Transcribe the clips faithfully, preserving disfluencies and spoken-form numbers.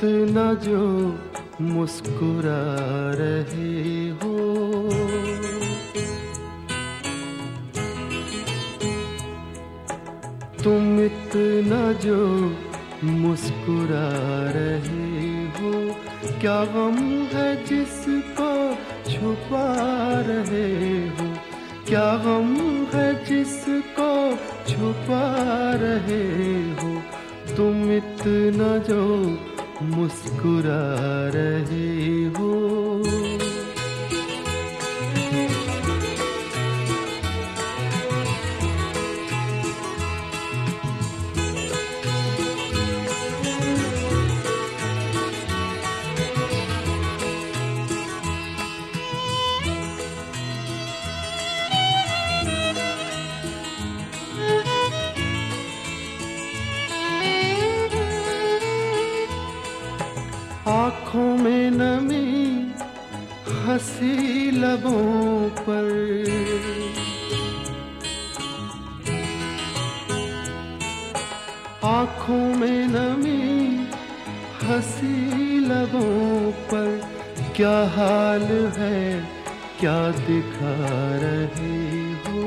इतना जो मुस्कुरा रहे हो, तुम इतना जो मुस्कुरा रहे हो, क्या गम है जिसको छुपा रहे हो, क्या गम है जिसको छुपा रहे हो, तुम इतना जो मुस्कुरा रहे हो। आँखों में नमी हंसी लबों पर, आँखों में नमी हंसी लबों पर, क्या हाल है क्या दिखा रहे हो,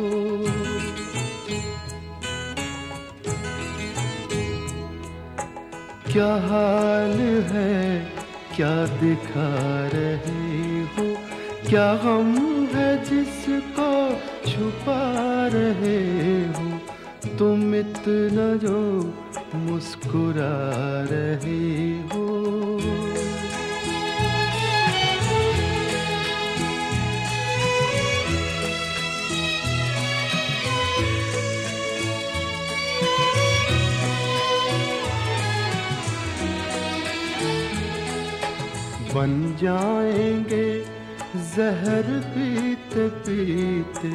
क्या हाल है क्या दिखा रहे हो, क्या गम है जिसको छुपा रहे हो, तुम इतना जो मुस्कुरा रहे हो। बन जाएंगे जहर पीते पीते,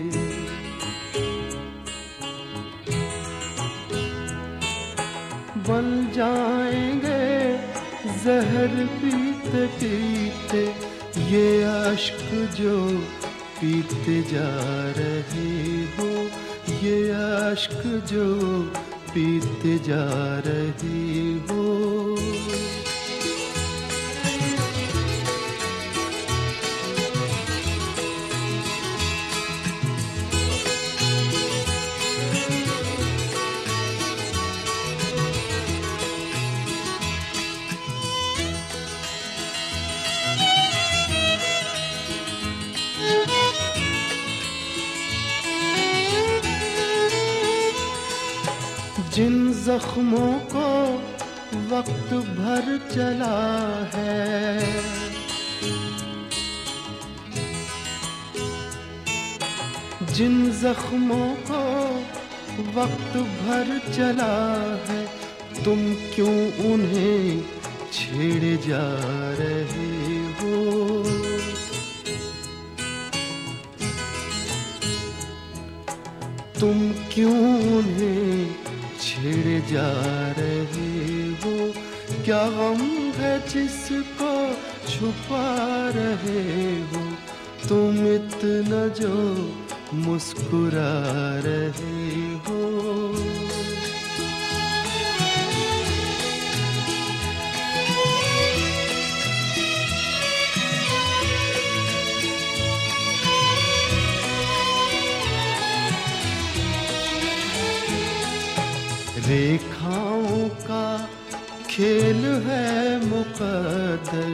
बन जाएंगे जहर पीते पीते, ये अश्क जो पीते जा रहे हो, ये अश्क जो पीते जा रहे हो। जिन जख्मों को वक्त भर चला है, जिन जख्मों को वक्त भर चला है, तुम क्यों उन्हें छेड़े जा रहे हो, तुम क्यों उन्हें छेड़े जा रहे हो, क्या गम है जिसको छुपा रहे हो, तुम इतना जो मुस्कुरा रहे हो। रेखाओं का खेल है मुक़द्दर,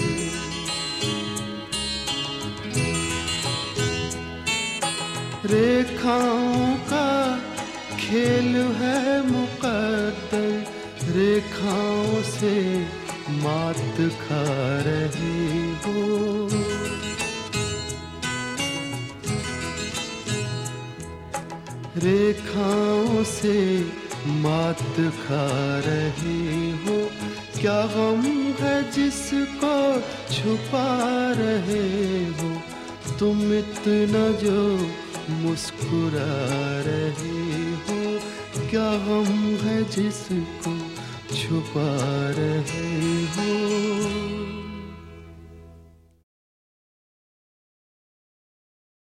रेखाओं का खेल है मुक़द्दर, रेखाओं से मात खा रहे हो, रेखाओं से मात खा रहे हो, क्या गम है जिसको छुपा रहे हो, तुम इतना जो मुस्कुरा रहे हो, क्या गम है जिसको छुपा रहे हो।